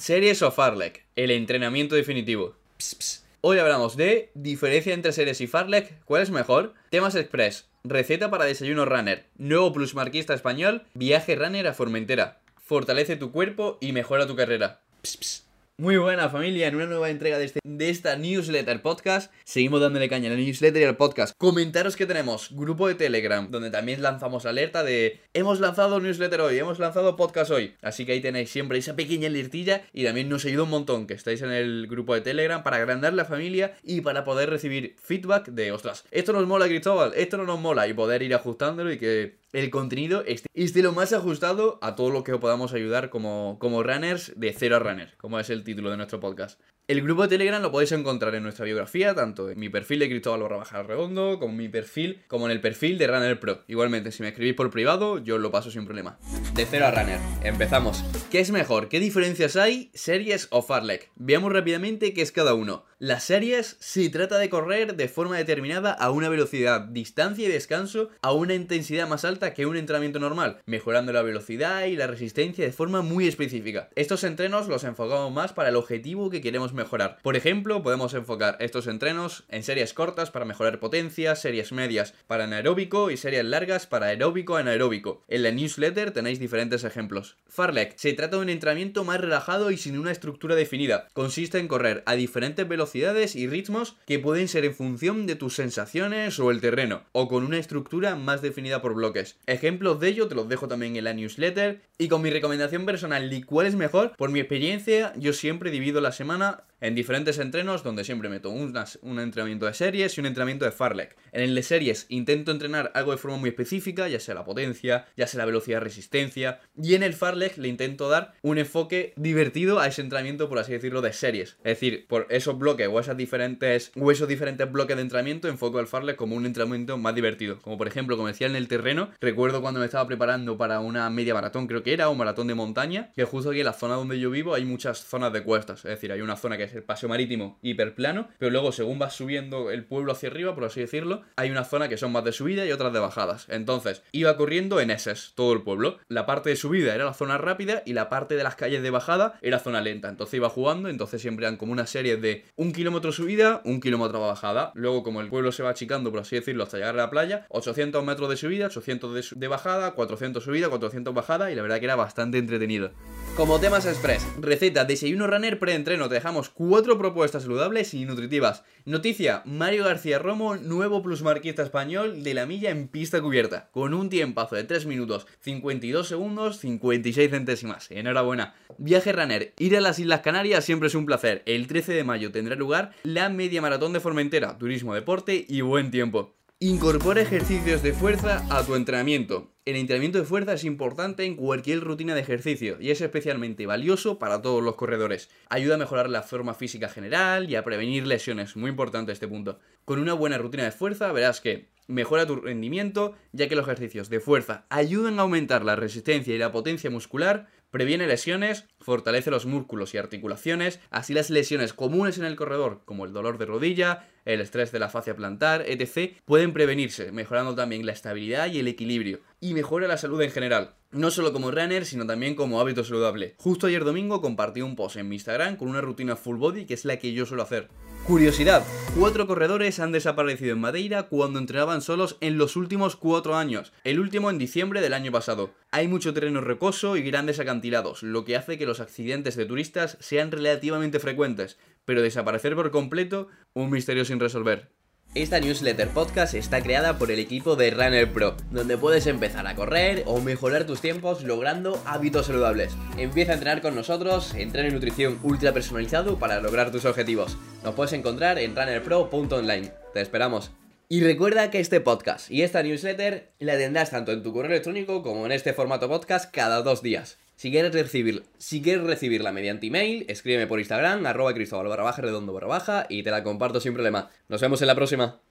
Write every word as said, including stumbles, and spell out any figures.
Series o Fartlek, el entrenamiento definitivo. Pss, pss. Hoy hablamos de diferencia entre series y Fartlek, ¿cuál es mejor? Temas express, receta para desayuno runner, nuevo plusmarquista español, viaje runner a Formentera, fortalece tu cuerpo y mejora tu carrera. Pss, pss. Muy buena familia, en una nueva entrega de, este, de esta newsletter podcast. Seguimos dándole caña a la newsletter y al podcast. Comentaros que tenemos grupo de Telegram, donde también lanzamos alerta de hemos lanzado newsletter hoy, hemos lanzado podcast hoy. Así que ahí tenéis siempre esa pequeña alertilla y también nos ayuda un montón que estáis en el grupo de Telegram para agrandar la familia y para poder recibir feedback de ostras, esto nos mola Cristóbal, esto no nos mola, y poder ir ajustándolo y que el contenido esté, esté lo más ajustado a todo lo que podamos ayudar como, como runners de cero a runner, como es el título de nuestro podcast. El grupo de Telegram lo podéis encontrar en nuestra biografía, tanto en mi perfil de Cristóbal barra baja redondo, como en mi perfil, como en el perfil de Runner Pro. Igualmente, si me escribís por privado, yo os lo paso sin problema. De cero a runner, empezamos. ¿Qué es mejor? ¿Qué diferencias hay? ¿Series o Fartlek? Veamos rápidamente qué es cada uno. Las series se trata de correr de forma determinada a una velocidad, distancia y descanso a una intensidad más alta que un entrenamiento normal, mejorando la velocidad y la resistencia de forma muy específica. Estos entrenos los enfocamos más para el objetivo que queremos mejorar. Por ejemplo, podemos enfocar estos entrenos en series cortas para mejorar potencia, series medias para anaeróbico y series largas para aeróbico a anaeróbico. En la newsletter tenéis diferentes ejemplos. Fartlek se trata de un entrenamiento más relajado y sin una estructura definida. Consiste en correr a diferentes velocidades y ritmos que pueden ser en función de tus sensaciones o el terreno, o con una estructura más definida por bloques. Ejemplos de ello te los dejo también en la newsletter, y con mi recomendación personal de cuál es mejor, por mi experiencia, yo siempre divido la semana en diferentes entrenos donde siempre meto unas, un entrenamiento de series y un entrenamiento de Fartlek. En el de series intento entrenar algo de forma muy específica, ya sea la potencia, ya sea la velocidad resistencia, y en el Fartlek le intento dar un enfoque divertido a ese entrenamiento, por así decirlo, de series. Es decir, por esos bloques o, esas diferentes, o esos diferentes bloques de entrenamiento enfoco el Fartlek como un entrenamiento más divertido. Como por ejemplo, como decía en el terreno, recuerdo cuando me estaba preparando para una media maratón, creo que era, o maratón de montaña, que justo aquí en la zona donde yo vivo hay muchas zonas de cuestas. Es decir, hay una zona que es el paseo marítimo hiperplano, pero luego según vas subiendo el pueblo hacia arriba, por así decirlo, hay una zona que son más de subida y otras de bajadas. Entonces, iba corriendo en eses todo el pueblo. La parte de subida era la zona rápida y la parte de las calles de bajada era zona lenta. Entonces iba jugando, entonces siempre eran como una serie de un kilómetro subida, un kilómetro bajada. Luego, como el pueblo se va achicando, por así decirlo, hasta llegar a la playa, ochocientos metros de subida, ochocientos de, de bajada, cuatrocientos subida, cuatrocientos bajada, y la verdad que era bastante entretenido. Como temas express, receta, desayuno runner preentreno, te dejamos cuatro propuestas saludables y nutritivas. Noticia, Mario García Romo, nuevo plusmarquista español de la milla en pista cubierta, con un tiempazo de tres minutos, cincuenta y dos segundos, cincuenta y seis centésimas. Enhorabuena. Viaje runner, ir a las Islas Canarias siempre es un placer. El trece de mayo tendrá lugar la media maratón de Formentera, turismo, deporte y buen tiempo. Incorpora ejercicios de fuerza a tu entrenamiento. El entrenamiento de fuerza es importante en cualquier rutina de ejercicio y es especialmente valioso para todos los corredores. Ayuda a mejorar la forma física general y a prevenir lesiones, muy importante este punto. Con una buena rutina de fuerza verás que mejora tu rendimiento, ya que los ejercicios de fuerza ayudan a aumentar la resistencia y la potencia muscular, previene lesiones, fortalece los músculos y articulaciones, así las lesiones comunes en el corredor, como el dolor de rodilla, el estrés de la fascia plantar, etcétera, pueden prevenirse, mejorando también la estabilidad y el equilibrio, y mejora la salud en general. No solo como runner, sino también como hábito saludable. Justo ayer domingo compartí un post en mi Instagram con una rutina full body que es la que yo suelo hacer. Curiosidad, cuatro corredores han desaparecido en Madeira cuando entrenaban solos en los últimos cuatro años, el último en diciembre del año pasado. Hay mucho terreno rocoso y grandes acantilados, lo que hace que los accidentes de turistas sean relativamente frecuentes, pero desaparecer por completo, un misterio sin resolver. Esta newsletter podcast está creada por el equipo de Runner Pro, donde puedes empezar a correr o mejorar tus tiempos logrando hábitos saludables. Empieza a entrenar con nosotros, entreno y nutrición ultra personalizado para lograr tus objetivos. Nos puedes encontrar en runner pro punto online. Te esperamos. Y recuerda que este podcast y esta newsletter la tendrás tanto en tu correo electrónico como en este formato podcast cada dos días. Si quieres, recibir, si quieres recibirla mediante email, escríbeme por Instagram, arroba cristóbal barra baja redondo barra baja, y te la comparto sin problema. Nos vemos en la próxima.